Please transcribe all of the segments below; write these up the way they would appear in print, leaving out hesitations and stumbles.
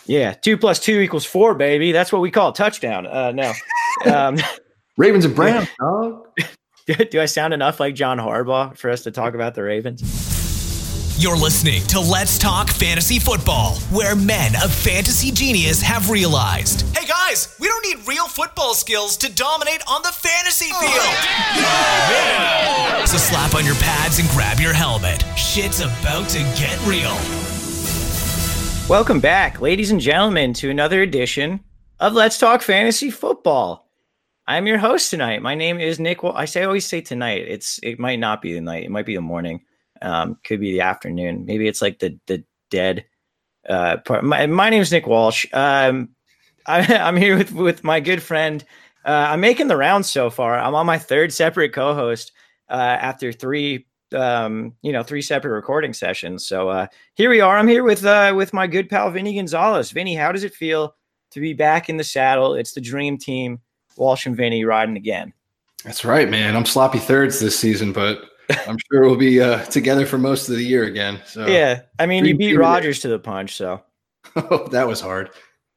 Yeah, 2 + 2 = 4, baby. That's what we call a touchdown. No. Ravens and Browns, dog. Do I sound enough like John Harbaugh for us to talk about the Ravens? You're listening to Let's Talk Fantasy Football, where men of fantasy genius have realized, hey guys, we don't need real football skills to dominate on the fantasy field. Yeah. So slap on your pads and grab your helmet. Shit's about to get real. Welcome back, ladies and gentlemen, to another edition of Let's Talk Fantasy Football. I'm your host tonight. My name is Nick. I always say tonight. It might not be the night. It might be the morning. Could be the afternoon. Maybe it's like the dead part. My name is Nick Walsh. I'm here with my good friend. I'm making the rounds so far. I'm on my third separate co-host after three separate recording sessions. So here we are. I'm here with my good pal Vinny Gonzalez. Vinny, how does it feel to be back in the saddle? It's the dream team, Walsh and Vinny riding again. That's right, man. I'm sloppy thirds this season, but I'm sure we'll be together for most of the year again. So yeah, I mean, you beat Rodgers to the punch, so. Oh, that was hard.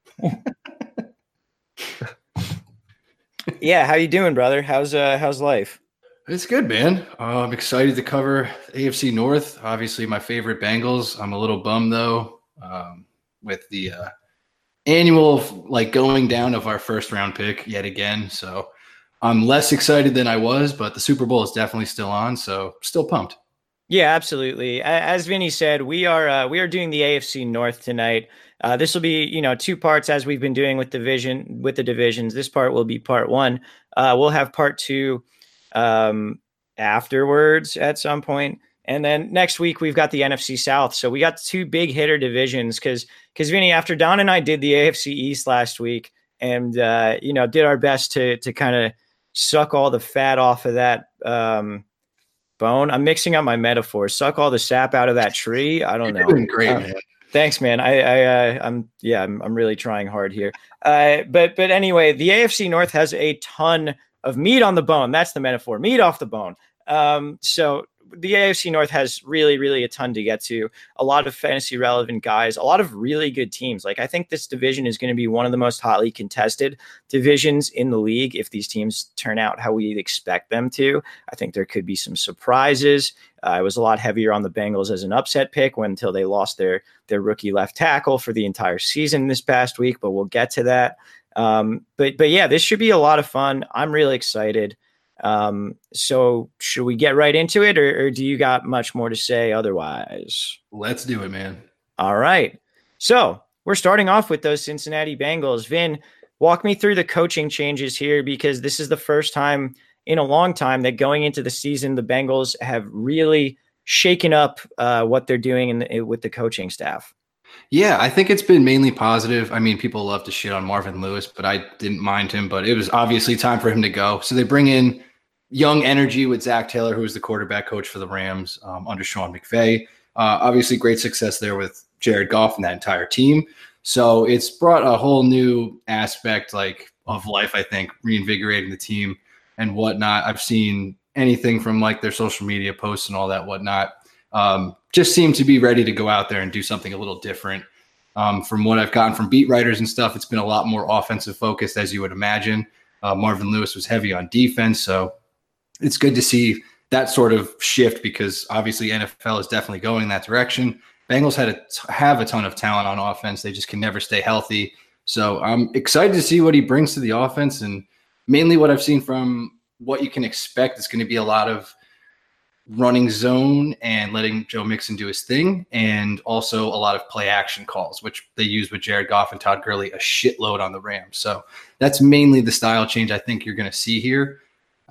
Yeah, how you doing, brother? How's life? It's good, man. I'm excited to cover AFC North. Obviously, my favorite Bengals. I'm a little bummed though with the annual going down of our first round pick yet again. So I'm less excited than I was, but the Super Bowl is definitely still on, so still pumped. Yeah, absolutely. As Vinny said, we are doing the AFC North tonight. This will be, two parts as we've been doing with the divisions. This part will be part one. We'll have part two afterwards at some point. And then next week we've got the NFC South. So we got two big hitter divisions because Vinny, after Don and I did the AFC East last week and did our best to kind of suck all the fat off of that bone. I'm mixing up my metaphors. Suck all the sap out of that tree. I don't know. You're doing great, man. Thanks, man. I'm really trying hard here. But anyway, the AFC North has a ton of meat on the bone. That's the metaphor. Meat off the bone. So the AFC North has really, really a ton to get to. A lot of fantasy relevant guys, a lot of really good teams. I think this division is going to be one of the most hotly contested divisions in the league if these teams turn out how we expect them to. I think there could be some surprises. I was a lot heavier on the Bengals as an upset pick until they lost their rookie left tackle for the entire season this past week, but we'll get to that. But yeah, this should be a lot of fun. I'm really excited. So should we get right into it or do you got much more to say otherwise? Let's do it, man. All right. So we're starting off with those Cincinnati Bengals. Vin, walk me through the coaching changes here because this is the first time in a long time that going into the season, the Bengals have really shaken up what they're doing with the coaching staff. Yeah, I think it's been mainly positive. I mean, people love to shit on Marvin Lewis, but I didn't mind him. But it was obviously time for him to go. So they bring in young energy with Zach Taylor, who was the quarterback coach for the Rams under Sean McVay. Obviously, great success there with Jared Goff and that entire team. So it's brought a whole new aspect of life, I think, reinvigorating the team and whatnot. I've seen anything from their social media posts and all that whatnot. Just seem to be ready to go out there and do something a little different. From what I've gotten from beat writers and stuff, it's been a lot more offensive focused, as you would imagine. Marvin Lewis was heavy on defense, so it's good to see that sort of shift because obviously NFL is definitely going in that direction. Bengals have a ton of talent on offense. They just can never stay healthy. So I'm excited to see what he brings to the offense, and mainly what I've seen from what you can expect is going to be a lot of running zone and letting Joe Mixon do his thing, and also a lot of play action calls, which they use with Jared Goff and Todd Gurley a shitload on the Rams. So that's mainly the style change I think you're going to see here.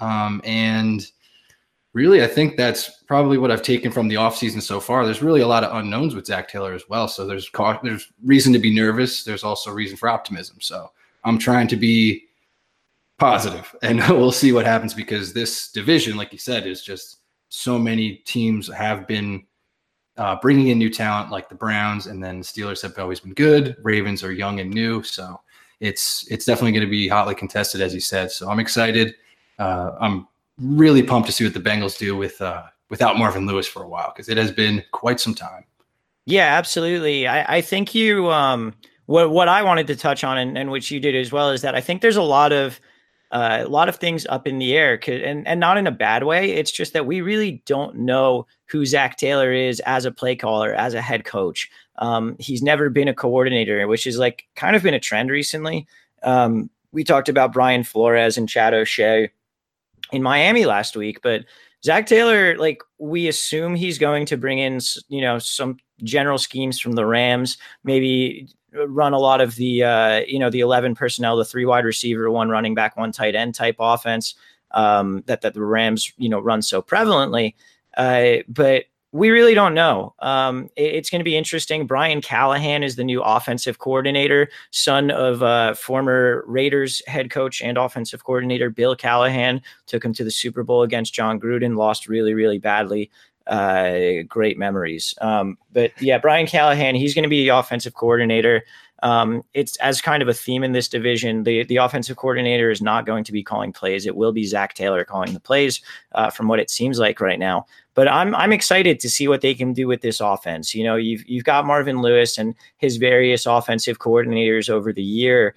And really, I think that's probably what I've taken from the offseason so far. There's really a lot of unknowns with Zach Taylor as well. So there's reason to be nervous. There's also reason for optimism. So I'm trying to be positive, and we'll see what happens because this division, like you said, is just so many teams have been bringing in new talent like the Browns, and then Steelers have always been good. Ravens are young and new. So it's definitely going to be hotly contested, as you said. So I'm excited. I'm really pumped to see what the Bengals do without Marvin Lewis for a while because it has been quite some time. Yeah, absolutely. I think you what I wanted to touch on, and which you did as well, is that I think there's a lot of things up in the air, and not in a bad way. It's just that we really don't know who Zac Taylor is as a play caller, as a head coach. He's never been a coordinator, which is like kind of been a trend recently. We talked about Brian Flores and Chad O'Shea in Miami last week, but Zac Taylor, like, we assume he's going to bring in, some general schemes from the Rams, maybe run a lot of the, the 11 personnel, the 3 wide receiver, 1 running back, 1 tight end type offense that the Rams, run so prevalently. But we really don't know. It's going to be interesting. Brian Callahan is the new offensive coordinator, son of former Raiders head coach and offensive coordinator Bill Callahan. Took him to the Super Bowl against John Gruden, lost really, really badly. Great memories. But yeah, Brian Callahan, he's going to be the offensive coordinator. It's as kind of a theme in this division. The offensive coordinator is not going to be calling plays. It will be Zac Taylor calling the plays, from what it seems like right now. But I'm excited to see what they can do with this offense. You've got Marvin Lewis and his various offensive coordinators over the year.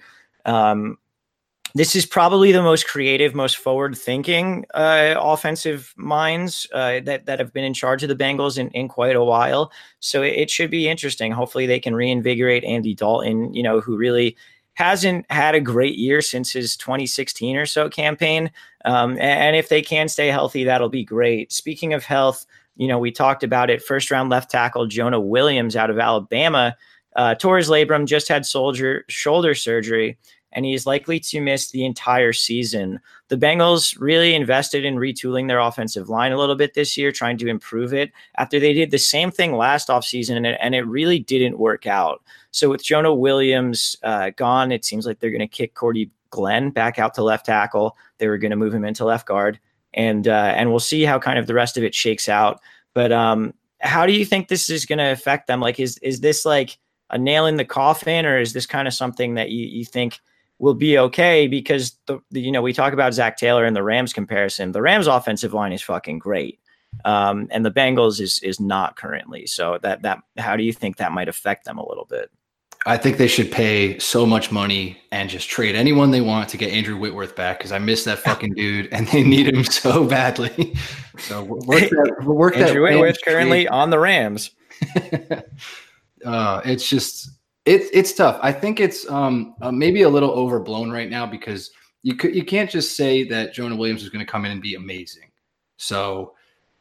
This is probably the most creative, most forward-thinking offensive minds that have been in charge of the Bengals in quite a while. So it should be interesting. Hopefully they can reinvigorate Andy Dalton, who really hasn't had a great year since his 2016 or so campaign. And if they can stay healthy, that'll be great. Speaking of health, we talked about it. First-round left tackle Jonah Williams out of Alabama tore his labrum, just had shoulder surgery, and he's likely to miss the entire season. The Bengals really invested in retooling their offensive line a little bit this year, trying to improve it after they did the same thing last offseason, and it really didn't work out. So with Jonah Williams gone, it seems like they're going to kick Cordy Glenn back out to left tackle. They were going to move him into left guard, and we'll see how kind of the rest of it shakes out. But how do you think this is going to affect them? Like, is this like a nail in the coffin, or is this kind of something that you think will be okay? Because we talk about Zac Taylor and the Rams comparison. The Rams offensive line is fucking great. And the Bengals is not currently. So that how do you think that might affect them a little bit? I think they should pay so much money and just trade anyone they want to get Andrew Whitworth back, because I miss that fucking dude and they need him so badly. So work that. Andrew Whitworth currently on the Rams. It's just it's tough. I think it's maybe a little overblown right now, because you can't just say that Jonah Williams is going to come in and be amazing. So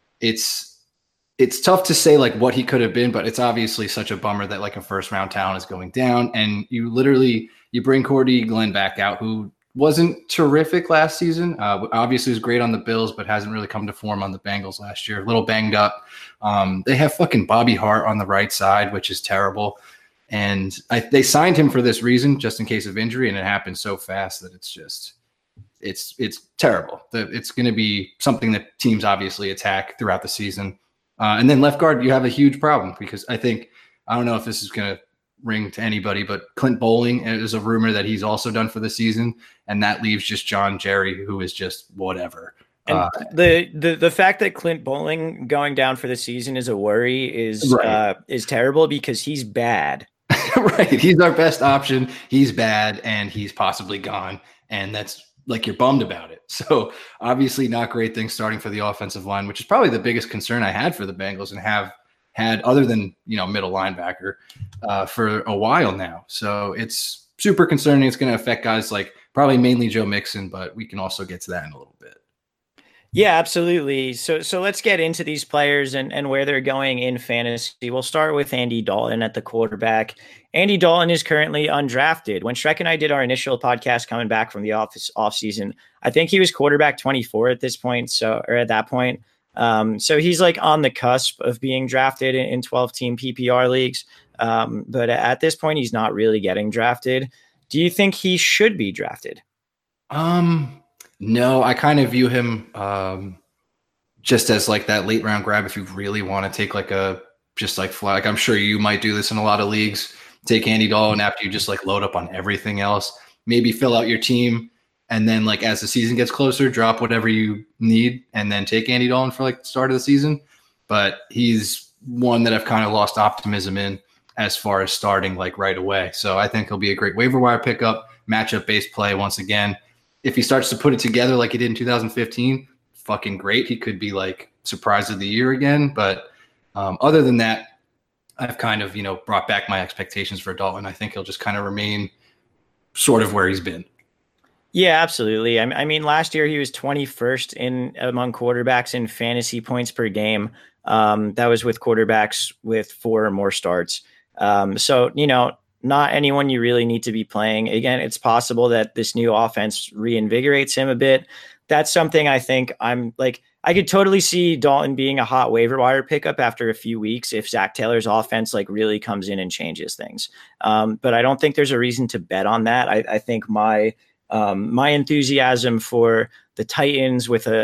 it's tough to say like what he could have been, but it's obviously such a bummer that like a first round talent is going down. And you bring Cordy Glenn back out, who wasn't terrific last season. Obviously was great on the Bills, but hasn't really come to form on the Bengals last year. A little banged up. They have fucking Bobby Hart on the right side, which is terrible. And they signed him for this reason, just in case of injury. And it happened so fast that it's terrible. It's going to be something that teams obviously attack throughout the season. And then left guard, you have a huge problem, because I don't know if this is going to ring to anybody, but Clint Bowling is a rumor that he's also done for the season. And that leaves just John Jerry, who is just whatever. And the fact that Clint Bowling going down for the season is a worry is terrible, because he's bad. Right. He's our best option. He's bad, and he's possibly gone. And that's like, you're bummed about it. So obviously not great things starting for the offensive line, which is probably the biggest concern I had for the Bengals, and have had, other than, middle linebacker, for a while now. So it's super concerning. It's going to affect guys like probably mainly Joe Mixon, but we can also get to that in a little bit. Yeah, absolutely. So let's get into these players and where they're going in fantasy. We'll start with Andy Dalton at the quarterback. Andy Dalton is currently undrafted. When Shrek and I did our initial podcast coming back from the off season, I think he was quarterback 24 at this point. So he's like on the cusp of being drafted in 12-team PPR leagues. But at this point, he's not really getting drafted. Do you think he should be drafted? No, I kind of view him just as like that late round grab if you really want to take like flag. I'm sure you might do this in a lot of leagues. Take Andy Dalton after you just like load up on everything else. Maybe fill out your team, and then like as the season gets closer, drop whatever you need, and then take Andy Dalton for like the start of the season. But he's one that I've kind of lost optimism in as far as starting like right away. So I think he'll be a great waiver wire pickup, matchup based play once again. If he starts to put it together like he did in 2015, fucking great. He could be like surprise of the year again. But other than that, I've kind of, brought back my expectations for Dalton. I think he'll just kind of remain sort of where he's been. Yeah, absolutely. I mean, last year he was 21st among quarterbacks in fantasy points per game. That was with quarterbacks with 4 or more starts. So, not anyone you really need to be playing. Again, it's possible that this new offense reinvigorates him a bit. That's something I think I could totally see Dalton being a hot waiver wire pickup after a few weeks if Zach Taylor's offense really comes in and changes things. But I don't think there's a reason to bet on that. I think my enthusiasm for the Titans with with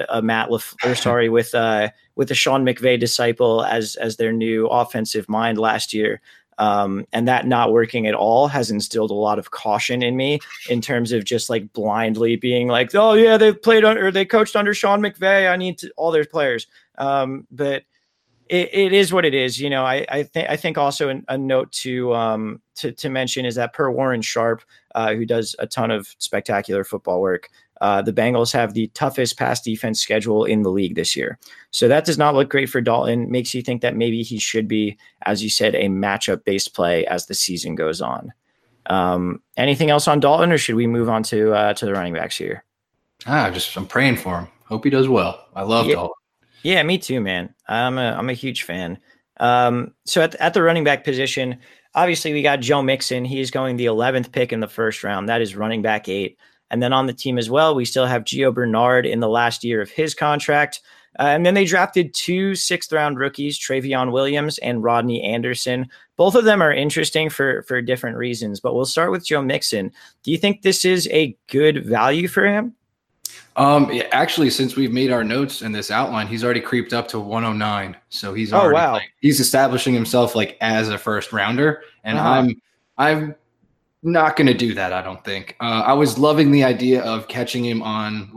a Sean McVay disciple as their new offensive mind last year, and that not working at all has instilled a lot of caution in me in terms of just blindly being like, oh yeah, they coached under Sean McVay, I need all their players. But it is what it is. I think also a note to mention is that per Warren Sharp, who does a ton of spectacular football work, the Bengals have the toughest pass defense schedule in the league this year. So that does not look great for Dalton. Makes you think that maybe he should be, as you said, a matchup based play as the season goes on. Anything else on Dalton, or should we move on to the running backs here? I'm praying for him. Hope he does well. I love Dalton. Yeah, me too, man. I'm a huge fan. So at the running back position, obviously we got Joe Mixon. He's going the 11th pick in the first round. That is running back 8. And then on the team as well, we still have Gio Bernard in the last year of his contract. And then they drafted 2 6th-round rookies, Travion Williams and Rodney Anderson. Both of them are interesting for different reasons, but we'll start with Joe Mixon. Do you think this is a good value for him? Actually, since we've made our notes in this outline, he's already creeped up to 109. So he's already he's establishing himself as a first rounder. And I'm not going to do that, I don't think. I was loving the idea of catching him on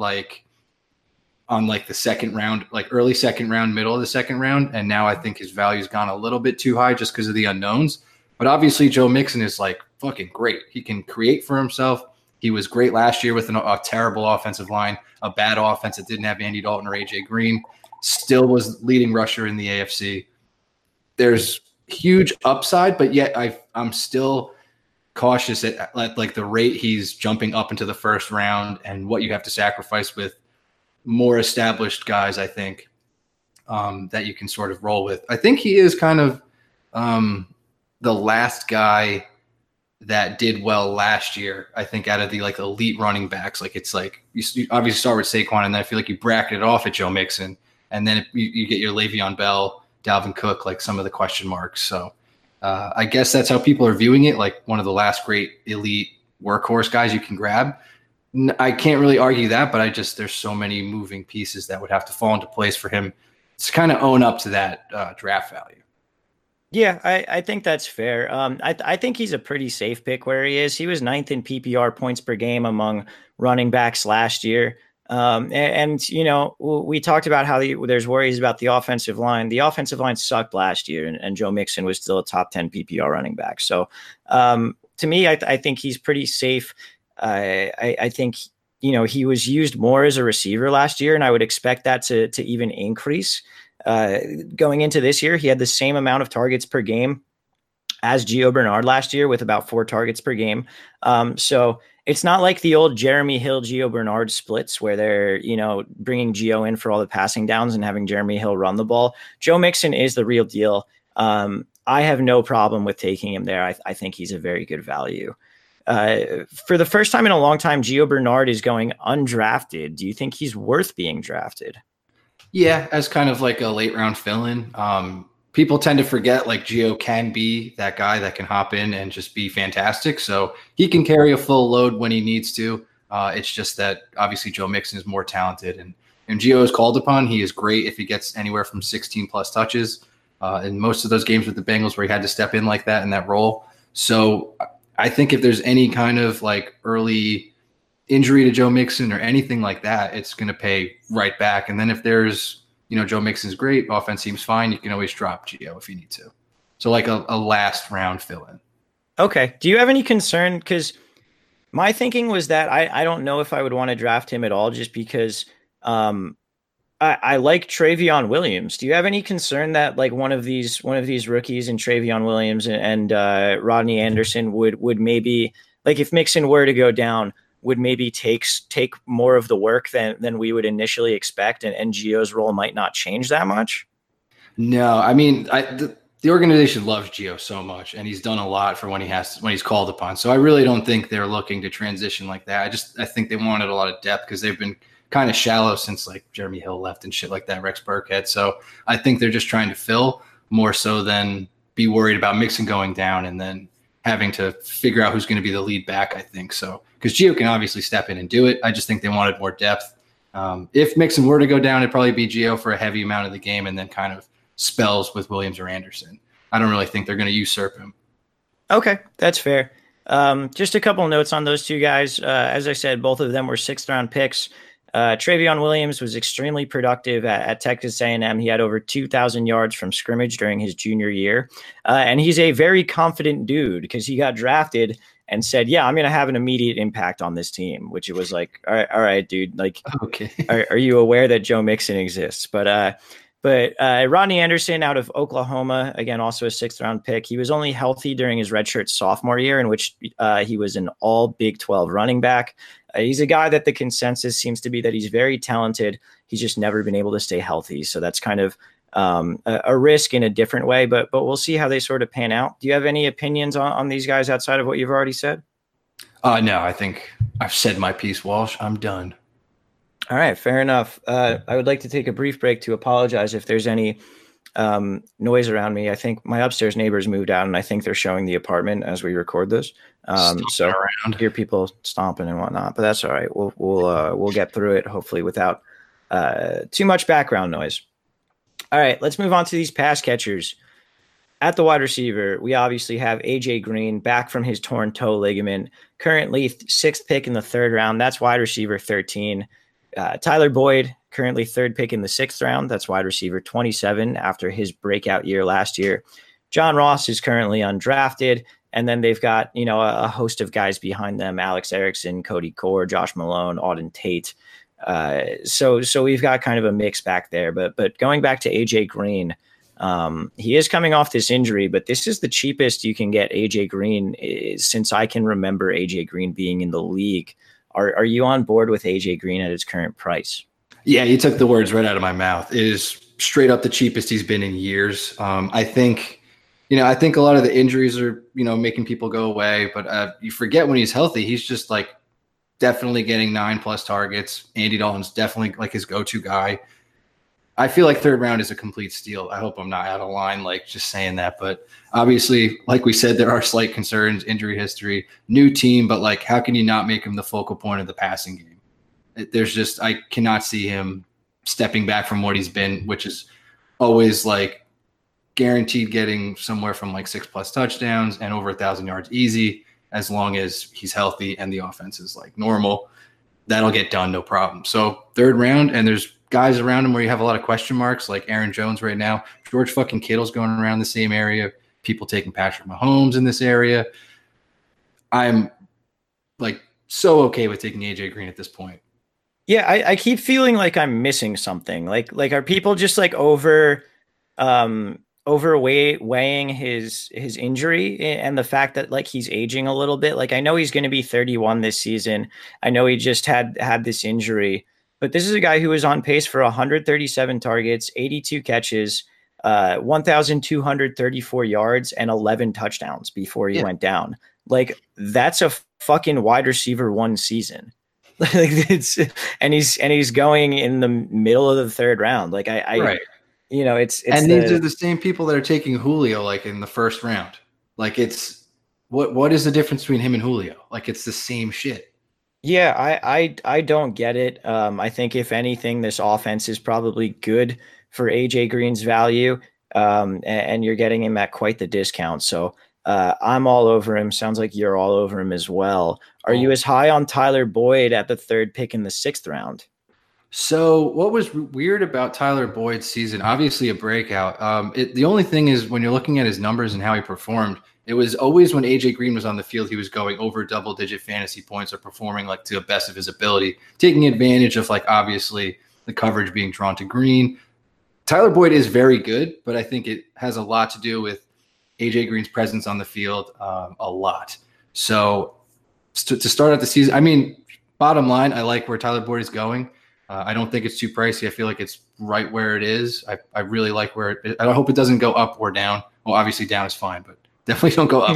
the second round, early second round, middle of the second round. And now I think his value's gone a little bit too high just because of the unknowns. But obviously Joe Mixon is fucking great. He can create for himself. He was great last year with a terrible offensive line, a bad offense that didn't have Andy Dalton or AJ Green, still was leading rusher in the AFC. There's huge upside, but yet I'm still cautious at the rate he's jumping up into the first round and what you have to sacrifice with more established guys, I think, that you can sort of roll with. I think he is kind of the last guy that did well last year, I think, out of the elite running backs. You obviously start with Saquon, and then I feel like you bracket it off at Joe Mixon, and then you get your Le'Veon Bell, Dalvin Cook, some of the question marks. So I guess that's how people are viewing it, one of the last great elite workhorse guys you can grab. I can't really argue that, but there's so many moving pieces that would have to fall into place for him to kind of own up to that draft value. Yeah, I think that's fair. I think he's a pretty safe pick where he is. He was 9th in PPR points per game among running backs last year. We talked about how there's worries about the offensive line. The offensive line sucked last year, and Joe Mixon was still a top 10 PPR running back. So to me, I think he's pretty safe. I think, he was used more as a receiver last year, and I would expect that to even increase. Going into this year, he had the same amount of targets per game as Gio Bernard last year with about 4 targets per game. So it's not like the old Jeremy Hill, Gio Bernard splits where they're, bringing Gio in for all the passing downs and having Jeremy Hill run the ball. Joe Mixon is the real deal. I have no problem with taking him there. I think he's a very good value. For the first time in a long time, Gio Bernard is going undrafted. Do you think he's worth being drafted? Yeah, as kind of a late round fill-in. People tend to forget Gio can be that guy that can hop in and just be fantastic. So he can carry a full load when he needs to. It's just that obviously Joe Mixon is more talented, and Gio is called upon. He is great if he gets anywhere from 16 plus touches in most of those games with the Bengals where he had to step in like that in that role. So I think if there's any kind of early injury to Joe Mixon or anything like that, it's going to pay right back. And then if there's, Joe Mixon's great, offense seems fine, you can always drop Gio if you need to. So like a last round fill in. Okay. Do you have any concern? Because my thinking was that I don't know if I would want to draft him at all, just because I like Travion Williams. Do you have any concern that like one of these rookies in Travion Williams and Rodney Anderson would maybe, like, if Mixon were to go down, would maybe take more of the work than we would initially expect, and Gio's role might not change that much? No, I mean, the organization loves Gio so much, and he's done a lot for when he's called upon. So I really don't think they're looking to transition like that. I think they wanted a lot of depth because they've been kind of shallow since like Jeremy Hill left and shit like that, Rex Burkhead. So I think they're just trying to fill more so than be worried about Mixon going down and then having to figure out who's going to be the lead back, I think. So because Gio can obviously step in and do it. I just think they wanted more depth. If Mixon were to go down, it'd probably be Gio for a heavy amount of the game and then kind of spells with Williams or Anderson. I don't really think they're going to usurp him. Okay, that's fair. Just a couple notes on those two guys. As I said, both of them were 6th-round picks. Travion Williams was extremely productive at Texas A&M. He had over 2,000 yards from scrimmage during his junior year. And he's a very confident dude because he got drafted and said, yeah, I'm going to have an immediate impact on this team, which it was like, all right, dude, like, okay. Are you aware that Joe Mixon exists? But Rodney Anderson out of Oklahoma, again, also a 6th-round pick. He was only healthy during his redshirt sophomore year, in which he was an all Big 12 running back. He's a guy that the consensus seems to be that he's very talented. He's just never been able to stay healthy. So that's kind of a risk in a different way, but we'll see how they sort of pan out. Do you have any opinions on these guys outside of what you've already said? No, I think I've said my piece, Walsh. I'm done. All right, fair enough. I would like to take a brief break to apologize if there's any noise around me. I think my upstairs neighbors moved out, and I think they're showing the apartment as we record this. So I hear people stomping and whatnot, but that's all right. We'll get through it, hopefully without too much background noise. All right, let's move on to these pass catchers. At the wide receiver, we obviously have AJ Green back from his torn toe ligament, currently 6th pick in the 3rd round. That's wide receiver 13. Tyler Boyd, currently 3rd pick in the 6th round. That's wide receiver 27 after his breakout year last year. John Ross is currently undrafted. And then they've got, a host of guys behind them: Alex Erickson, Cody Core, Josh Malone, Auden Tate. So we've got kind of a mix back there. But going back to AJ Green, he is coming off this injury, but this is the cheapest you can get AJ Green since I can remember AJ Green being in the league. Are you on board with AJ Green at his current price? Yeah, you took the words right out of my mouth. It is straight up the cheapest he's been in years. I think a lot of the injuries are, making people go away, but you forget when he's healthy, he's just like definitely getting 9+ targets. Andy Dalton's definitely like his go-to guy. I feel like 3rd round is a complete steal. I hope I'm not out of line, like just saying that, but obviously, like we said, there are slight concerns, injury history, new team, but like, how can you not make him the focal point of the passing game? I cannot see him stepping back from what he's been, which is always like guaranteed getting somewhere from like 6+ touchdowns and over 1,000 yards easy, as long as he's healthy and the offense is like normal. That'll get done, no problem. So 3rd round, and there's guys around him where you have a lot of question marks, like Aaron Jones right now. George fucking Kittle's going around the same area. People taking Patrick Mahomes in this area. I'm like so okay with taking AJ Green at this point. Yeah, I keep feeling like I'm missing something. Like are people just like overweighing his injury and the fact that like he's aging a little bit? Like, I know he's going to be 31 this season. I know he just had this injury, but this is a guy who was on pace for 137 targets, 82 catches, 1,234 yards, and 11 touchdowns before he went down. Like, that's a fucking wide receiver 1 season. And he's going in the middle of the 3rd round. Like right. It's these are the same people that are taking Julio like in the 1st round. Like, it's what is the difference between him and Julio? Like, it's the same shit. Yeah, I don't get it. I think if anything, this offense is probably good for AJ Green's value, and you're getting him at quite the discount. So I'm all over him. Sounds like you're all over him as well. Are you as high on Tyler Boyd at the 3rd pick in the 6th round? So what was weird about Tyler Boyd's season? Obviously a breakout. The only thing is when you're looking at his numbers and how he performed, it was always when AJ Green was on the field, he was going over double-digit fantasy points or performing like to the best of his ability, taking advantage of like obviously the coverage being drawn to Green. Tyler Boyd is very good, but I think it has a lot to do with AJ Green's presence on the field, a lot. So to start out the season, I mean, bottom line, I like where Tyler Boyd is going. I don't think it's too pricey. I feel like it's right where it is. I really like where it is. I hope it doesn't go up or down. Well, obviously down is fine, but definitely don't go up.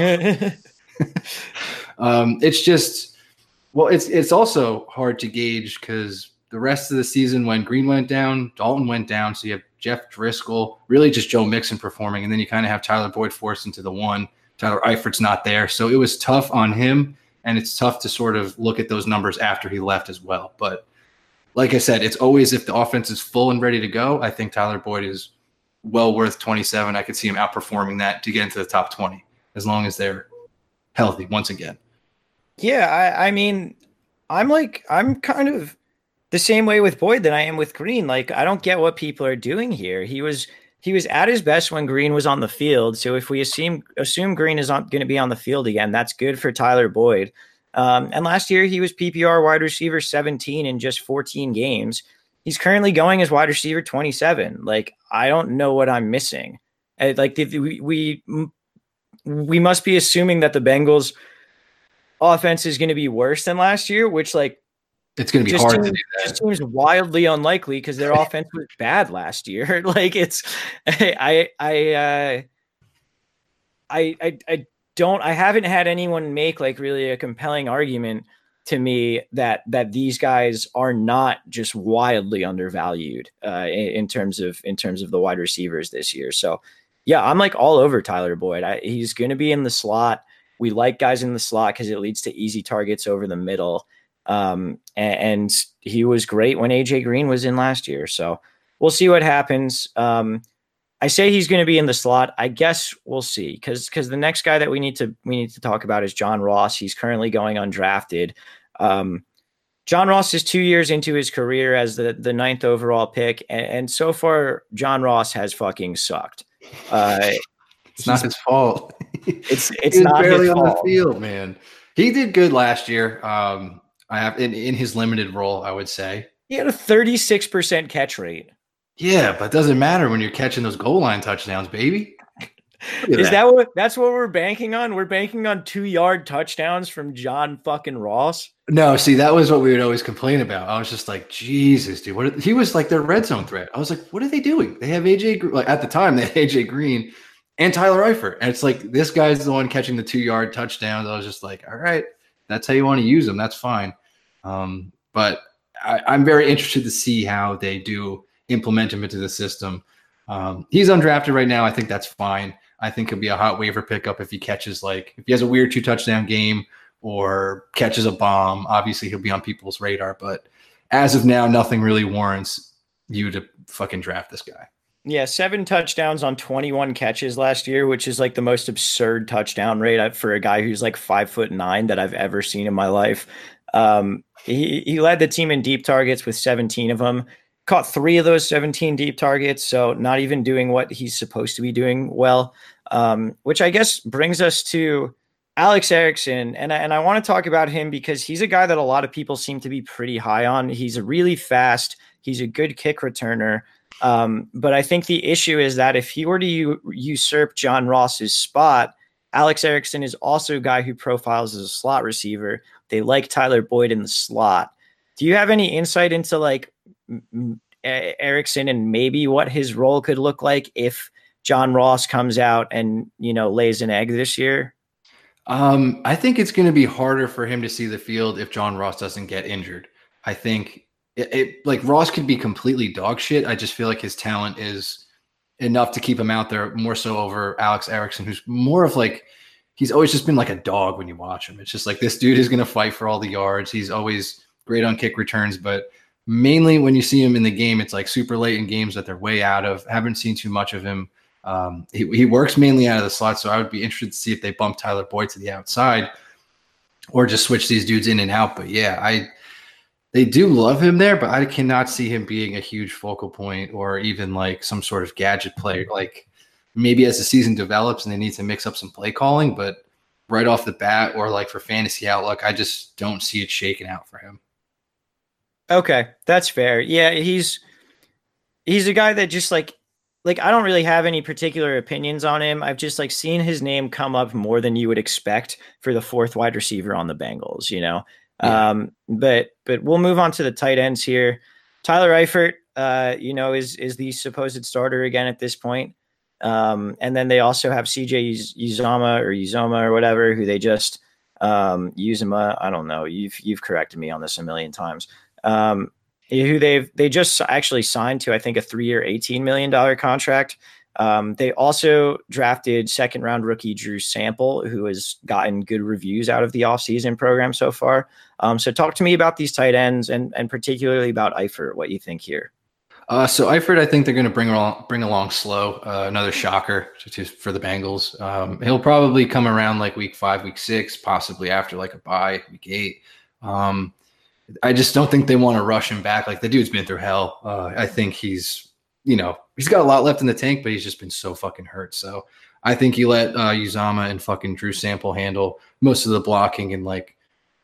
It's just, well, it's also hard to gauge because the rest of the season when Green went down, Dalton went down. So you have Jeff Driscoll, really just Joe Mixon performing. And then you kind of have Tyler Boyd forced into the one. Tyler Eifert's not there. So it was tough on him. And it's tough to sort of look at those numbers after he left as well. But like I said, it's always if the offense is full and ready to go, I think Tyler Boyd is well worth 27. I could see him outperforming that to get into the top 20 as long as they're healthy once again. Yeah, I mean, I'm kind of the same way with Boyd that I am with Green. Like, I don't get what people are doing here. He was at his best when Green was on the field. So if we assume Green is going to be on the field again, that's good for Tyler Boyd. And last year he was PPR wide receiver 17 in just 14 games. He's currently going as wide receiver 27. Like, I don't know what I'm missing. Like, we must be assuming that the Bengals offense is going to be worse than last year, which like it's going to be hard to do that. Just seems wildly unlikely because their offense was bad last year. Like, it's I haven't had anyone make like really a compelling argument to me that these guys are not just wildly undervalued in terms of the wide receivers this year. So yeah, I'm like all over Tyler Boyd. He's going to be in the slot. We like guys in the slot because it leads to easy targets over the middle. And he was great when AJ Green was in last year. So we'll see what happens. I say he's going to be in the slot. I guess we'll see because the next guy that we need to talk about is John Ross. He's currently going undrafted. John Ross is 2 years into his career as the 9th overall pick. And so far, John Ross has fucking sucked. It's not his fault. It's not barely his on fault. the field, man. He did good last year. I have in his limited role, I would say. He had a 36% catch rate. Yeah, but it doesn't matter when you're catching those goal line touchdowns, baby. That's what we're banking on? We're banking on 2-yard touchdowns from John fucking Ross. No, see, that was what we would always complain about. I was just like, Jesus, dude. He was like their red zone threat. I was like, what are they doing? They have AJ, like at the time, they had AJ Green and Tyler Eifert. And it's like, this guy's the one catching the 2-yard touchdowns. I was just like, all right, that's how you want to use them. That's fine. But I'm very interested to see how they do implement him into the system. He's undrafted right now. I think that's fine. I think he'll be a hot waiver pickup if he catches if he has a weird 2-touchdown game or catches a bomb. Obviously, he'll be on people's radar. But as of now, nothing really warrants you to fucking draft this guy. Yeah, 7 touchdowns on 21 catches last year, which is like the most absurd touchdown rate for a guy who's like 5'9" that I've ever seen in my life. He led the team in deep targets with 17 of them, caught 3 of those 17 deep targets. So not even doing what he's supposed to be doing well, which I guess brings us to Alex Erickson. And I want to talk about him because he's a guy that a lot of people seem to be pretty high on. He's really fast. He's a good kick returner. But I think the issue is that if he were to usurp John Ross's spot, Alex Erickson is also a guy who profiles as a slot receiver. They like Tyler Boyd in the slot. Do you have any insight into like Erickson and maybe what his role could look like if John Ross comes out and, lays an egg this year? I think it's going to be harder for him to see the field if John Ross doesn't get injured. I think like Ross could be completely dog shit. I just feel like his talent is enough to keep him out there more so over Alex Erickson, who's more of like, he's always just been like a dog when you watch him. It's just like, this dude is going to fight for all the yards. He's always great on kick returns, but mainly when you see him in the game, it's like super late in games that they're way out of. Haven't seen too much of him. He works mainly out of the slot. So I would be interested to see if they bump Tyler Boyd to the outside or just switch these dudes in and out. But yeah, they do love him there, but I cannot see him being a huge focal point or even like some sort of gadget player. Like maybe as the season develops and they need to mix up some play calling, but right off the bat or like for fantasy outlook, I just don't see it shaking out for him. Okay, that's fair. Yeah, he's a guy that just like I don't really have any particular opinions on him. I've just like seen his name come up more than you would expect for the fourth wide receiver on the Bengals, you know. Yeah. But we'll move on to the tight ends here. Tyler Eifert, you know, is the supposed starter again at this point. And then they also have CJ Uzomah or whatever, who they just Uzomah. I don't know. You've corrected me on this a million times. Who they just actually signed to, I think, a 3-year, $18 million contract. They also drafted second-round rookie Drew Sample, who has gotten good reviews out of the offseason program so far. So talk to me about these tight ends and particularly about Eifert, what you think here. So Eifert, I think they're going to bring along slow. Another shocker for the Bengals. He'll probably come around like week 5, week 6, possibly after like a bye, week 8. I just don't think they want to rush him back. Like the dude's been through hell. I think he's got a lot left in the tank, but he's just been so fucking hurt. So I think you let Uzomah and fucking Drew Sample handle most of the blocking and like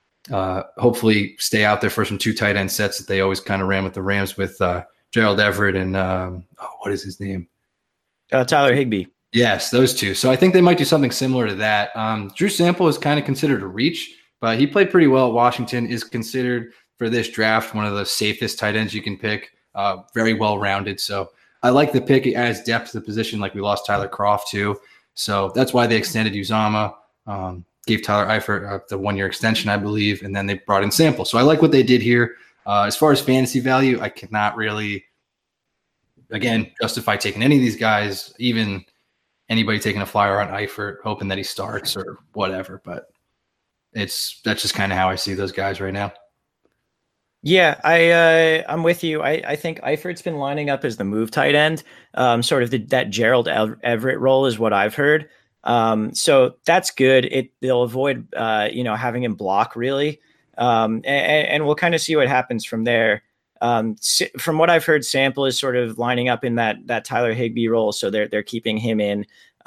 hopefully stay out there for some 2 tight end sets that they always kind of ran with the Rams with Gerald Everett and what is his name? Tyler Higbee. Yes, those 2. So I think they might do something similar to that. Drew Sample is kind of considered a reach, but he played pretty well at Washington, is considered for this draft one of the safest tight ends you can pick, very well-rounded. So I like the pick. It adds depth to the position like we lost Tyler Kroft too. So that's why they extended Uzomah, gave Tyler Eifert the 1-year extension, I believe, and then they brought in Sample. So I like what they did here. As far as fantasy value, I cannot really, again, justify taking any of these guys, even anybody taking a flyer on Eifert, hoping that he starts or whatever. But that's just kind of how I see those guys right now. Yeah, I'm with you. I think Eifert's been lining up as the move tight end, sort of that Gerald Everett role is what I've heard. So that's good. They'll avoid having him block really, and we'll kind of see what happens from there. From what I've heard, Sample is sort of lining up in that Tyler Higbee role, so they're keeping him in.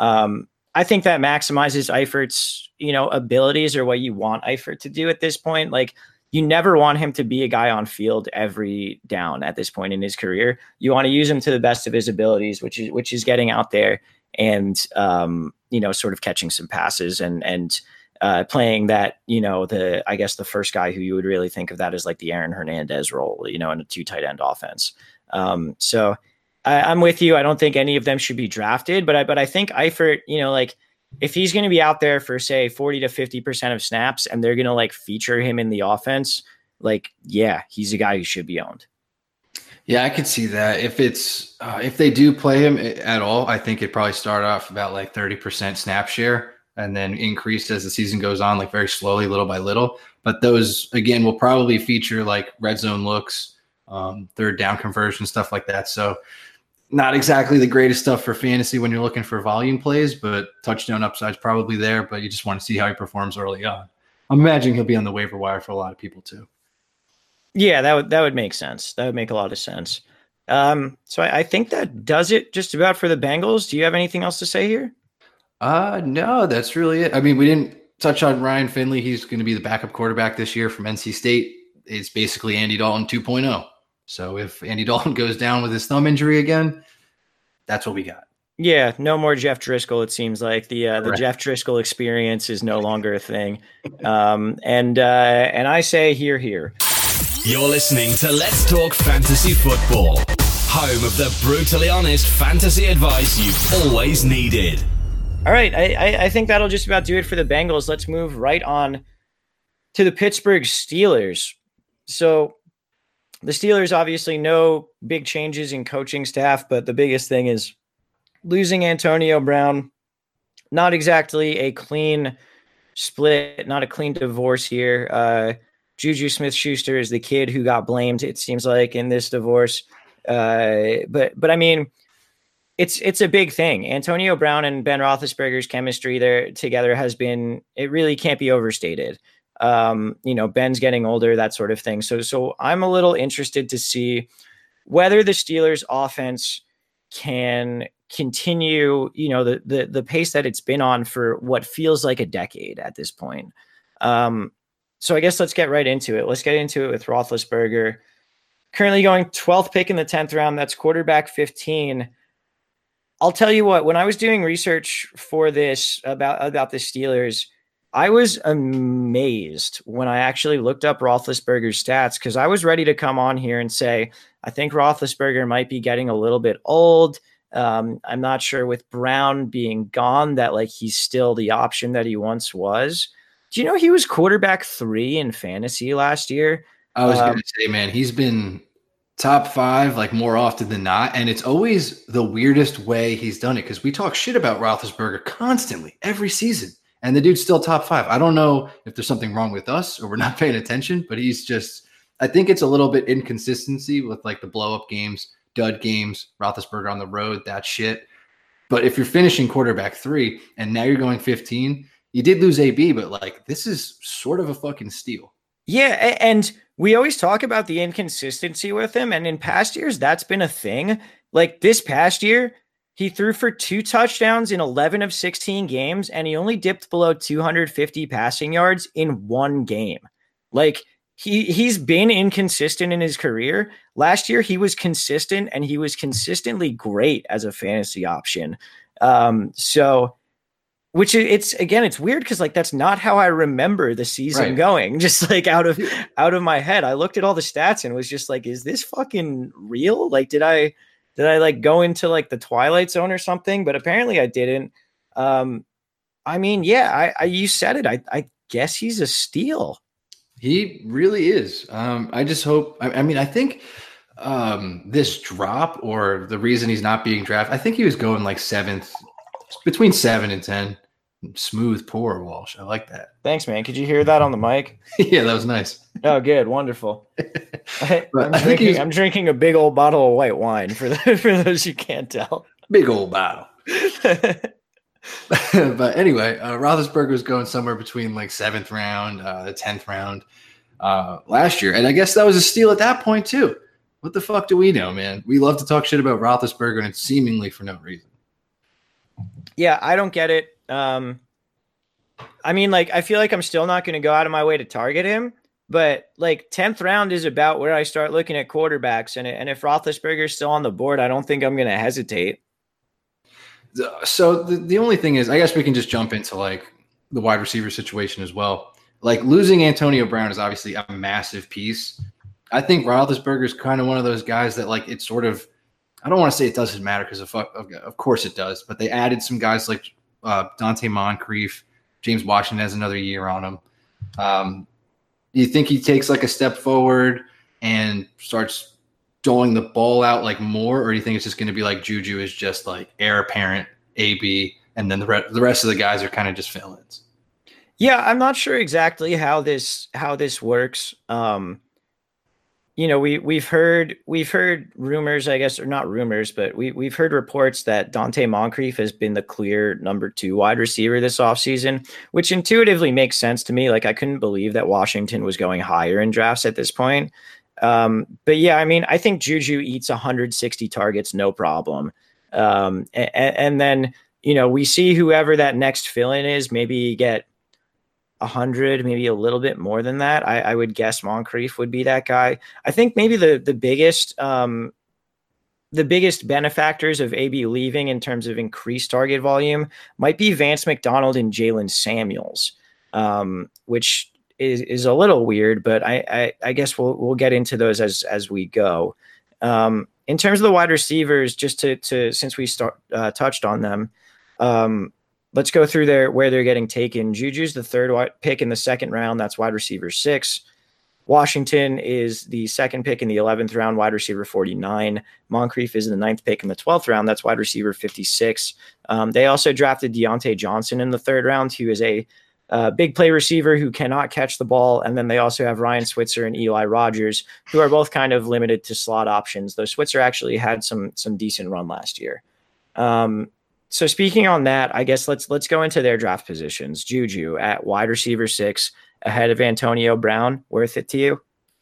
I think that maximizes Eifert's, abilities or what you want Eifert to do at this point. Like you never want him to be a guy on field every down at this point in his career. You want to use him to the best of his abilities, which is getting out there and, sort of catching some passes and playing that, the first guy who you would really think of that as like the Aaron Hernandez role, in a 2 tight end offense. So I'm with you. I don't think any of them should be drafted, but I think Eifert, if he's going to be out there for say 40 to 50% of snaps and they're going to like feature him in the offense, he's a guy who should be owned. Yeah, I could see that. If they do play him at all, I think it'd probably start off about like 30% snap share and then increase as the season goes on, like very slowly, little by little. But those, again, will probably feature like red zone looks, third down conversion, stuff like that. So not exactly the greatest stuff for fantasy when you're looking for volume plays, but touchdown upside's probably there, but you just want to see how he performs early on. I'm imagining he'll be on the waiver wire for a lot of people too. Yeah, that would make sense. That would make a lot of sense. So I think that does it just about for the Bengals. Do you have anything else to say here? No, that's really it. I mean, we didn't touch on Ryan Finley. He's going to be the backup quarterback this year from NC State. It's basically Andy Dalton 2.0. So if Andy Dalton goes down with his thumb injury again, that's what we got. Yeah, no more Jeff Driscoll. It seems like the Jeff Driscoll experience is no longer a thing. And I say here. You're listening to Let's Talk Fantasy Football, home of the brutally honest fantasy advice you've always needed. All right, I think that'll just about do it for the Bengals. Let's move right on to the Pittsburgh Steelers. So the Steelers, obviously no big changes in coaching staff, but the biggest thing is losing Antonio Brown. Not exactly a clean split, not a clean divorce here. Juju Smith-Schuster is the kid who got blamed, it seems like, in this divorce. But I mean, it's a big thing. Antonio Brown and Ben Roethlisberger's chemistry there together it really can't be overstated. Ben's getting older, that sort of thing. So I'm a little interested to see whether the Steelers offense can continue, the pace that it's been on for what feels like a decade at this point. So I guess let's get right into it. Let's get into it with Roethlisberger. Currently going 12th pick in the 10th round. That's quarterback 15. I'll tell you what, when I was doing research for this about the Steelers, I was amazed when I actually looked up Roethlisberger's stats, because I was ready to come on here and say, I think Roethlisberger might be getting a little bit old. I'm not sure with Brown being gone that like he's still the option that he once was. Do you know he was quarterback 3 in fantasy last year? I was going to say, man, he's been top 5 like more often than not, and it's always the weirdest way he's done it, because we talk shit about Roethlisberger constantly every season, and the dude's still top 5. I don't know if there's something wrong with us or we're not paying attention, but he's just – I think it's a little bit inconsistency with like the blow-up games, dud games, Roethlisberger on the road, that shit. But if you're finishing quarterback 3 and now you're going 15 – you did lose AB, but like this is sort of a fucking steal. Yeah, and we always talk about the inconsistency with him, and in past years that's been a thing. Like this past year, he threw for 2 touchdowns in 11 of 16 games, and he only dipped below 250 passing yards in 1 game. Like he's been inconsistent in his career. Last year he was consistent, and he was consistently great as a fantasy option. Which it's weird because like that's not how I remember the season going. Just like out of my head, I looked at all the stats and was just like, "Is this fucking real? Like, did I like go into like the Twilight Zone or something?" But apparently I didn't. I mean, yeah, you said it. I guess he's a steal. He really is. I just hope. I think this drop or the reason he's not being drafted. I think he was going like 7th. Between 7 and 10. Smooth pour, Walsh. I like that. Thanks, man. Could you hear that on the mic? Yeah, that was nice. Oh, good. Wonderful. I'm drinking a big old bottle of white wine for those you can't tell. Big old bottle. But anyway, Roethlisberger was going somewhere between like 7th round, the 10th round last year. And I guess that was a steal at that point too. What the fuck do we know, man? We love to talk shit about Roethlisberger, and it's seemingly for no reason. Yeah, I don't get it. I mean, like, I feel like I'm still not going to go out of my way to target him, but like 10th round is about where I start looking at quarterbacks, and if Roethlisberger's still on the board, I don't think I'm going to hesitate. So the only thing is, I guess we can just jump into like the wide receiver situation as well. Like losing Antonio Brown is obviously a massive piece. I think Roethlisberger is kind of one of those guys that like it's sort of, I don't want to say it doesn't matter because of course it does, but they added some guys like Dante Moncrief. James Washington has another year on him. Do you think he takes like a step forward and starts doling the ball out like more, or do you think it's just going to be like Juju is just like heir apparent, AB, and then the rest of the guys are kind of just fill-ins? Yeah, I'm not sure exactly how this works. We've heard rumors, I guess, or not rumors, but we've heard reports that Dante Moncrief has been the clear number 2 wide receiver this offseason, which intuitively makes sense to me. Like I couldn't believe that Washington was going higher in drafts at this point. But yeah, I mean, I think Juju eats 160 targets, no problem. And then, we see whoever that next fill-in is, maybe get 100, maybe a little bit more than that. I would guess Moncrief would be that guy. I think maybe the biggest benefactors of AB leaving in terms of increased target volume might be Vance McDonald and Jalen Samuels, which is a little weird, but I guess we'll get into those as we go. In terms of the wide receivers, just to since we touched on them, let's go through where they're getting taken. Juju's the 3rd pick in the 2nd round. That's wide receiver 6. Washington is the 2nd pick in the 11th round, wide receiver 49. Moncrief is the 9th pick in the 12th round. That's wide receiver 56. They also drafted Deontay Johnson in the 3rd round, who is a big play receiver who cannot catch the ball. And then they also have Ryan Switzer and Eli Rogers, who are both kind of limited to slot options, though Switzer actually had some decent run last year. So speaking on that, I guess let's go into their draft positions. Juju at wide receiver 6, ahead of Antonio Brown worth it to you?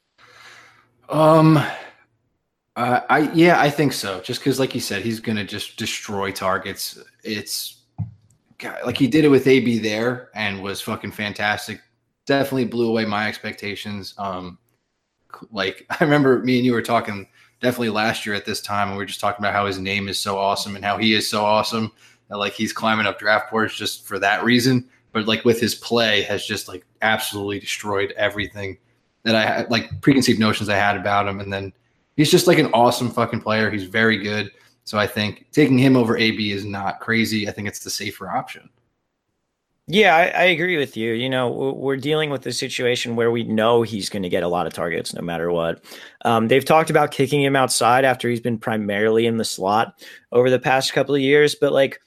I think so. Just because, like you said, he's going to just destroy targets. It's like he did it with AB there and was fucking fantastic. Definitely blew away my expectations. Like I remember me and you were talking definitely last year at this time, and we were just talking about how his name is so awesome and how he is so awesome that like he's climbing up draft boards just for that reason. But like with his play has just like absolutely destroyed everything that I had, like preconceived notions I had about him. And then he's just like an awesome fucking player. He's very good. So I think taking him over AB is not crazy. I think it's the safer option. Yeah, I agree with you. You know, we're dealing with a situation where we know he's going to get a lot of targets no matter what. They've talked about kicking him outside after he's been primarily in the slot over the past couple of years. But like,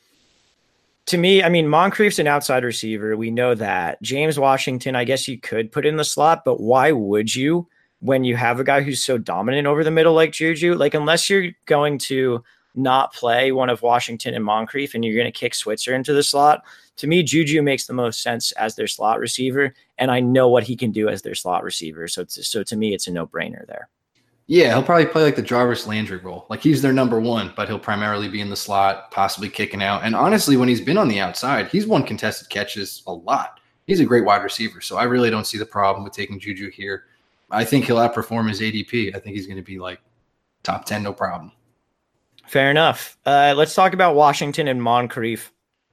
to me, I mean, Moncrief's an outside receiver. We know that. James Washington, I guess you could put in the slot, but why would you when you have a guy who's so dominant over the middle like Juju? Like, unless you're going to not play one of Washington and Moncrief and you're going to kick Switzer into the slot, to me, Juju makes the most sense as their slot receiver, and I know what he can do as their slot receiver. So to me, it's a no-brainer there. Yeah, he'll probably play like the Jarvis Landry role. Like he's their number one, but he'll primarily be in the slot, possibly kicking out. And honestly, when he's been on the outside, he's won contested catches a lot. He's a great wide receiver, so I really don't see the problem with taking Juju here. I think he'll outperform his ADP. I think he's going to be like top 10, no problem. Fair enough. Let's talk about Washington and Moncrief.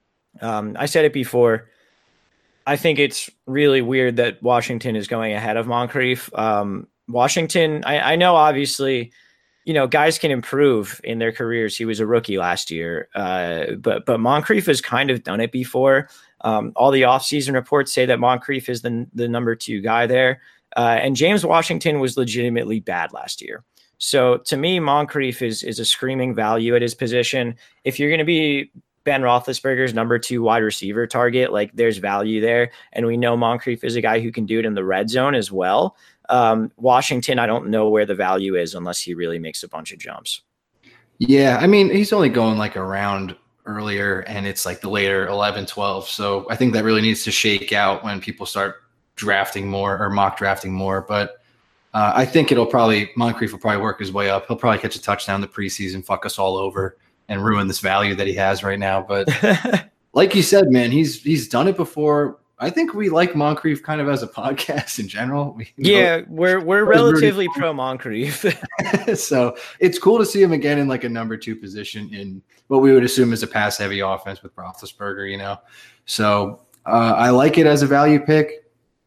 I said it before. I think it's really weird that Washington is going ahead of Moncrief. Washington, I know obviously, you know, guys can improve in their careers. He was a rookie last year, but Moncrief has kind of done it before. All the offseason reports say that Moncrief is the number 2 guy there. And James Washington was legitimately bad last year. So to me, Moncrief is a screaming value at his position. If you're going to be Ben Roethlisberger's number 2 wide receiver target, like there's value there. And we know Moncrief is a guy who can do it in the red zone as well. Washington, I don't know where the value is unless he really makes a bunch of jumps. Yeah, I mean, he's only going like a round earlier, and it's like the later 11, 12. So I think that really needs to shake out when people start drafting more or mock drafting more. But I think Moncrief will probably work his way up. He'll probably catch a touchdown in the preseason, fuck us all over, and ruin this value that he has right now. But like you said, man, he's done it before. I think we like Moncrief kind of as a podcast in general. We're relatively pro Moncrief. So it's cool to see him again in like a number 2 position in what we would assume is a pass heavy offense with Roethlisberger, you know? So I like it as a value pick.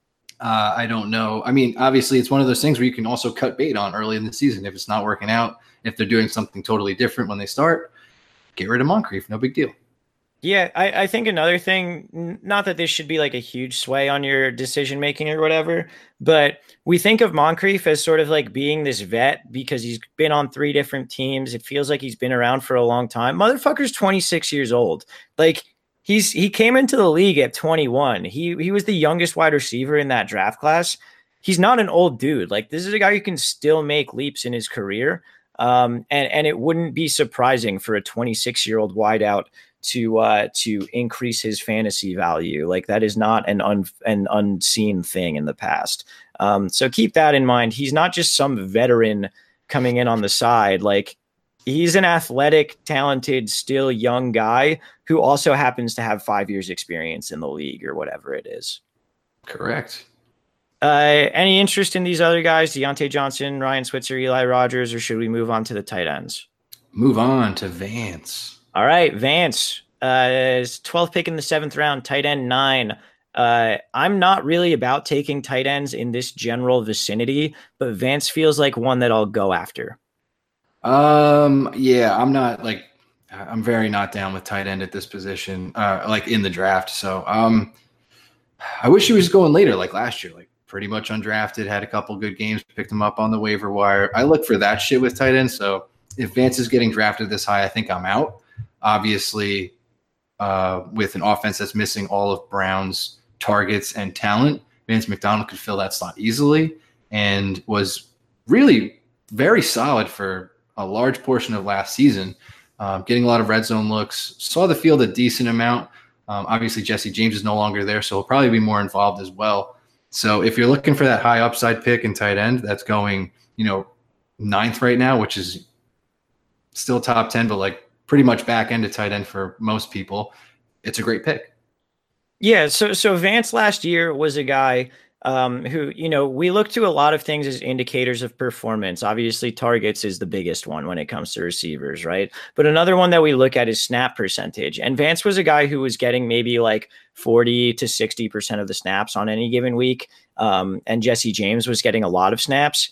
I don't know. I mean, obviously it's one of those things where you can also cut bait on early in the season. If it's not working out, if they're doing something totally different when they start, get rid of Moncrief. No big deal. Yeah, I think another thing, not that this should be like a huge sway on your decision making or whatever, but we think of Moncrief as sort of like being this vet because he's been on 3 different teams. It feels like he's been around for a long time. Motherfucker's 26 years old. Like he came into the league at 21. He was the youngest wide receiver in that draft class. He's not an old dude. Like this is a guy who can still make leaps in his career. And it wouldn't be surprising for a 26-year-old wideout to increase his fantasy value. Like that is not an unseen thing in the past. So keep that in mind. He's not just some veteran coming in on the side. Like he's an athletic, talented, still young guy who also happens to have 5 years experience in the league or whatever it is. Correct. Any interest in these other guys, Deontay Johnson, Ryan Switzer, Eli Rogers, or should we move on to the tight ends? Move on to Vance. All right, Vance is 12th pick in the 7th round, tight end 9. I'm not really about taking tight ends in this general vicinity, but Vance feels like one that I'll go after. Yeah, I'm very not down with tight end at this position, like in the draft. So, I wish he was going later, like last year, like pretty much undrafted, had a couple good games, picked him up on the waiver wire. I look for that shit with tight ends. So if Vance is getting drafted this high, I think I'm out. Obviously, with an offense that's missing all of Brown's targets and talent, Vance McDonald could fill that slot easily and was really very solid for a large portion of last season, getting a lot of red zone looks, saw the field a decent amount. Obviously, Jesse James is no longer there, so he'll probably be more involved as well. So if you're looking for that high upside pick in tight end, that's going, ninth right now, which is still top 10, but like pretty much back end of tight end for most people. It's a great pick. Yeah. So Vance last year was a guy who, we look to a lot of things as indicators of performance. Obviously, targets is the biggest one when it comes to receivers, right? But another one that we look at is snap percentage. And Vance was a guy who was getting maybe like 40 to 60% of the snaps on any given week. And Jesse James was getting a lot of snaps.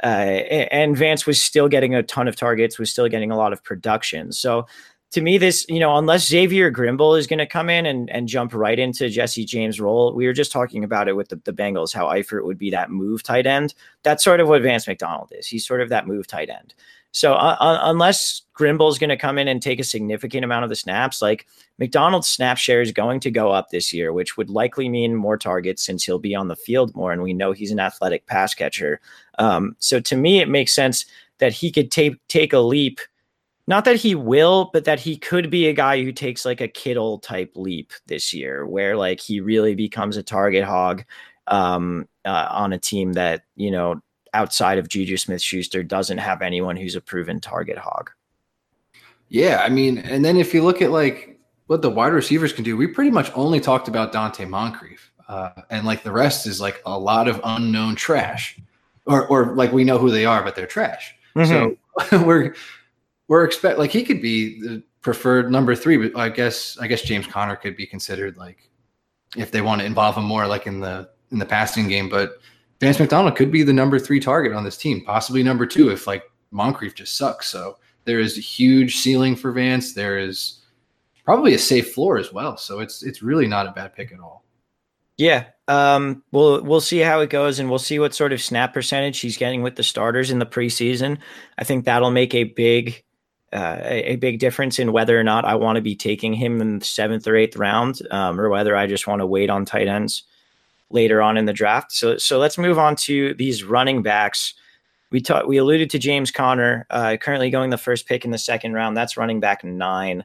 And Vance was still getting a ton of targets, was still getting a lot of production. So to me, this, unless Xavier Grimble is going to come in and jump right into Jesse James' role, we were just talking about it with the Bengals, how Eifert would be that move tight end. That's sort of what Vance McDonald is. He's sort of that move tight end. So unless Grimble is going to come in and take a significant amount of the snaps, like McDonald's snap share is going to go up this year, which would likely mean more targets since he'll be on the field more. And we know he's an athletic pass catcher. So to me, it makes sense that he could take a leap. Not that he will, but that he could be a guy who takes like a Kittle type leap this year, where like he really becomes a target hog on a team that, outside of Juju Smith-Schuster doesn't have anyone who's a proven target hog. Yeah, I mean, and then if you look at like what the wide receivers can do, we pretty much only talked about Dante Moncrief, and like the rest is like a lot of unknown trash, or like we know who they are, but they're trash. Mm-hmm. So we're expect like he could be the preferred number 3, but I guess James Conner could be considered like if they want to involve him more like in the passing game. But Vance McDonald could be the number 3 target on this team, possibly number 2 if like Moncrief just sucks. So there is a huge ceiling for Vance. There is probably a safe floor as well. So it's really not a bad pick at all. Yeah. We'll see how it goes, and we'll see what sort of snap percentage he's getting with the starters in the preseason. I think that'll make a big difference in whether or not I want to be taking him in the 7th or 8th round, or whether I just want to wait on tight ends later on in the draft. So let's move on to these running backs. We alluded to James Conner, currently going the first pick in the 2nd round. That's running back 9.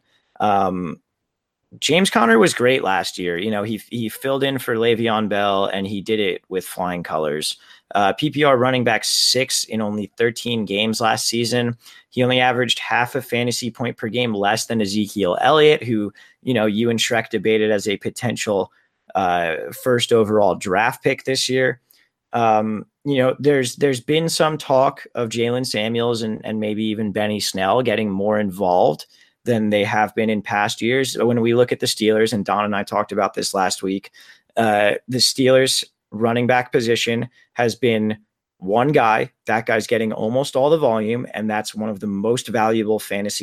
James Conner was great last year. He filled in for Le'Veon Bell, and he did it with flying colors. PPR running back 6 in only 13 games last season. He only averaged half a fantasy point per game less than Ezekiel Elliott, who, you and Shrek debated as a potential first overall draft pick this year. There's been some talk of Jalen Samuels and maybe even Benny Snell getting more involved than they have been in past years. When we look at the Steelers, and Don and I talked about this last week, the Steelers running back position has been one guy. That guy's getting almost all the volume, and that's one of the most valuable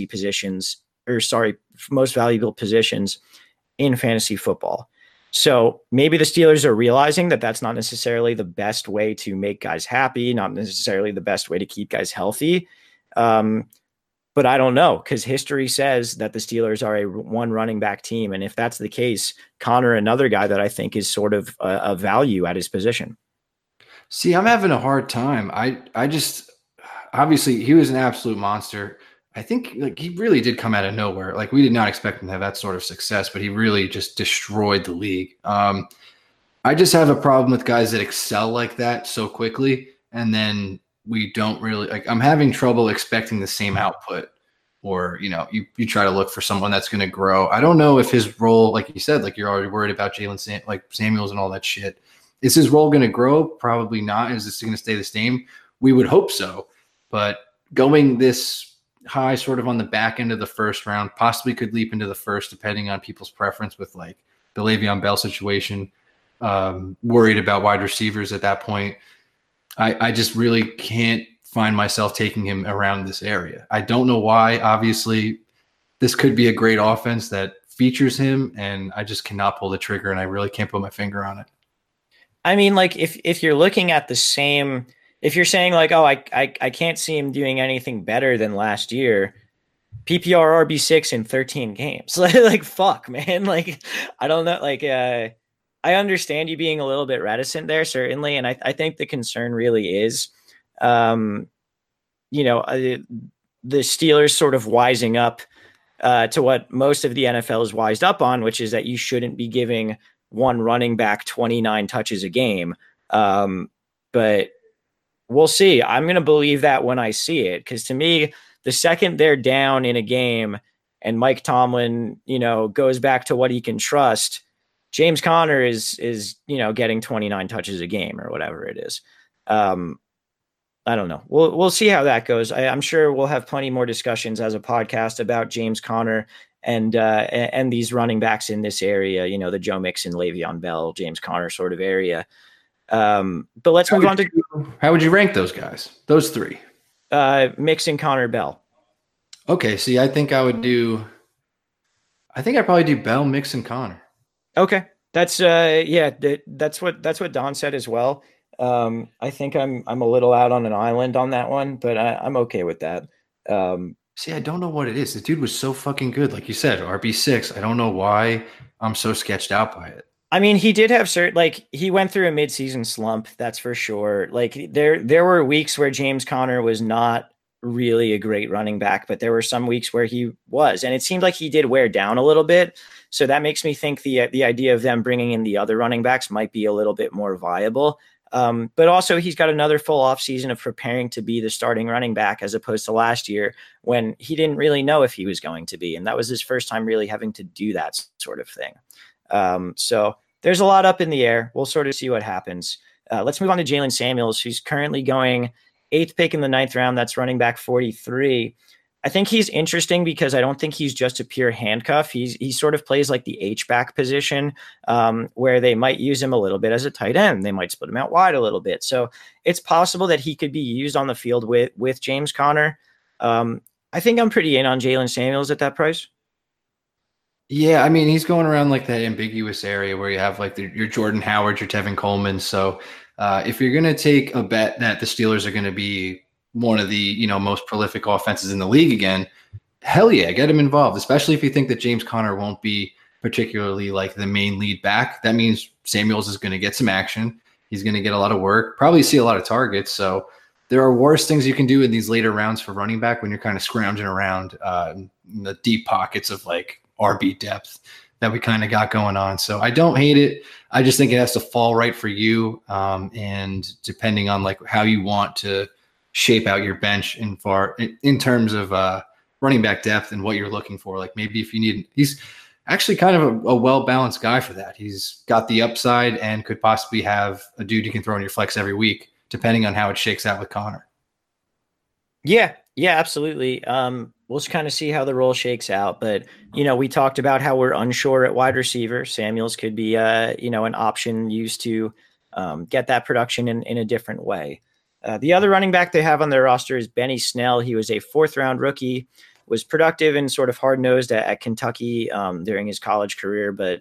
most valuable positions in fantasy football. So maybe the Steelers are realizing that that's not necessarily the best way to make guys happy, not necessarily the best way to keep guys healthy. But I don't know, because history says that the Steelers are a one running back team. And if that's the case, Conner, another guy that I think is sort of a value at his position. See, I'm having a hard time. I just, obviously he was an absolute monster. I think like he really did come out of nowhere. Like we did not expect him to have that sort of success, but he really just destroyed the league. I just have a problem with guys that excel like that so quickly, and then we don't really like. I'm having trouble expecting the same output, or you try to look for someone that's going to grow. I don't know if his role, like you said, like you're already worried about Samuels and all that shit. Is his role going to grow? Probably not. Is this going to stay the same? We would hope so, but going this high sort of on the back end of the 1st round, possibly could leap into the 1st, depending on people's preference with like the Le'Veon Bell situation, worried about wide receivers at that point. I just really can't find myself taking him around this area. I don't know why. Obviously, this could be a great offense that features him, and I just cannot pull the trigger, and I really can't put my finger on it. I mean, like if you're looking at the same, if you're saying like, oh, I can't see him doing anything better than last year, PPR RB6 in 13 games. Like fuck, man. Like, I don't know. Like, I understand you being a little bit reticent there, certainly. And I think the concern really is, the Steelers sort of wising up to what most of the NFL is wised up on, which is that you shouldn't be giving one running back 29 touches a game. But we'll see. I'm going to believe that when I see it, because to me, the second they're down in a game and Mike Tomlin, goes back to what he can trust, James Conner is getting 29 touches a game or whatever it is. I don't know. We'll see how that goes. I'm sure we'll have plenty more discussions as a podcast about James Conner and these running backs in this area, the Joe Mixon, Le'Veon Bell, James Conner sort of area. But let's move on to how would you rank those guys? Those three? Mixon, Conner, Bell. Okay. See, I think I'd probably do Bell, Mixon, Conner. Okay. That's that's what Don said as well. I think I'm a little out on an island on that one, but I'm okay with that. See, I don't know what it is. The dude was so fucking good. Like you said, RB6. I don't know why I'm so sketched out by it. I mean, he did have he went through a midseason slump. That's for sure. Like there were weeks where James Conner was not really a great running back, but there were some weeks where he was, and it seemed like he did wear down a little bit. So that makes me think the idea of them bringing in the other running backs might be a little bit more viable. But also he's got another full off season of preparing to be the starting running back, as opposed to last year when he didn't really know if he was going to be. And that was his first time really having to do that sort of thing. So there's a lot up in the air. We'll sort of see what happens. Let's move on to Jaylen Samuels, who's currently going 8th pick in the 9th round. That's running back 43. I think he's interesting because I don't think he's just a pure handcuff. He sort of plays like the H-back position, where they might use him a little bit as a tight end. They might split him out wide a little bit. So it's possible that he could be used on the field with James Conner. I think I'm pretty in on Jaylen Samuels at that price. Yeah, I mean, he's going around like that ambiguous area where you have like your Jordan Howard, your Tevin Coleman. So if you're going to take a bet that the Steelers are going to be one of the most prolific offenses in the league again, hell yeah, get him involved, especially if you think that James Conner won't be particularly like the main lead back. That means Samuels is going to get some action. He's going to get a lot of work, probably see a lot of targets. So there are worse things you can do in these later rounds for running back when you're kind of scrounging around in the deep pockets of like RB depth that we kind of got going on. So I don't hate it. I just think it has to fall right for you. And depending on like how you want to shape out your bench in terms of running back depth and what you're looking for. Like maybe if you need, he's actually kind of a well-balanced guy for that. He's got the upside and could possibly have a dude you can throw in your flex every week, depending on how it shakes out with Conner. Yeah, absolutely. We'll just kind of see how the role shakes out. But, we talked about how we're unsure at wide receiver. Samuels could be, an option used to get that production in a different way. The other running back they have on their roster is Benny Snell. He was a 4th-round rookie, was productive and sort of hard-nosed at Kentucky during his college career, but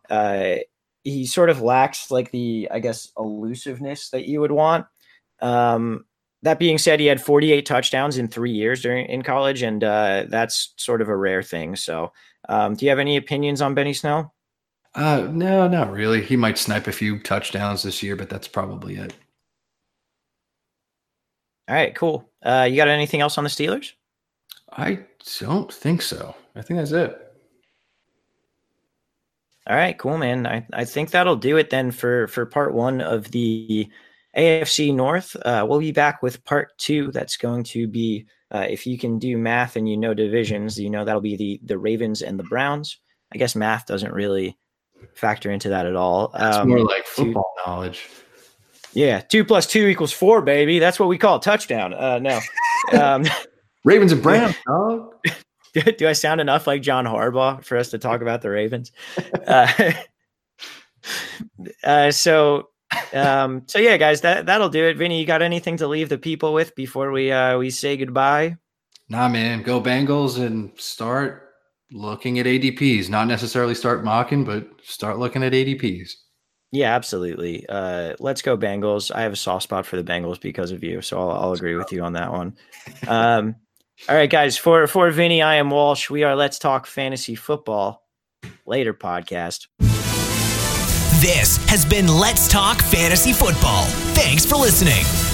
he sort of lacks like the, I guess, elusiveness that you would want. That being said, he had 48 touchdowns in 3 years in college, and that's sort of a rare thing. So do you have any opinions on Benny Snell? No, not really. He might snipe a few touchdowns this year, but that's probably it. All right, cool. You got anything else on the Steelers? I don't think so. I think that's it. All right, cool, man. I think that'll do it then for part 1 of the AFC North. We'll be back with part 2. That's going to be, if you can do math and divisions, that'll be the Ravens and the Browns. I guess math doesn't really factor into that at all. It's more like football knowledge. Yeah, 2 + 2 = 4, baby. That's what we call a touchdown. No. Ravens and Browns, dog. Do I sound enough like John Harbaugh for us to talk about the Ravens? So yeah, guys, that'll do it. Vinny, you got anything to leave the people with before we say goodbye? Nah, man. Go Bengals and start looking at ADPs. Not necessarily start mocking, but start looking at ADPs. Yeah, absolutely. Let's go Bengals. I have a soft spot for the Bengals because of you, so I'll agree with you on that one. All right, guys. For Vinny, I am Walsh. We are Let's Talk Fantasy Football. Later, podcast. This has been Let's Talk Fantasy Football. Thanks for listening.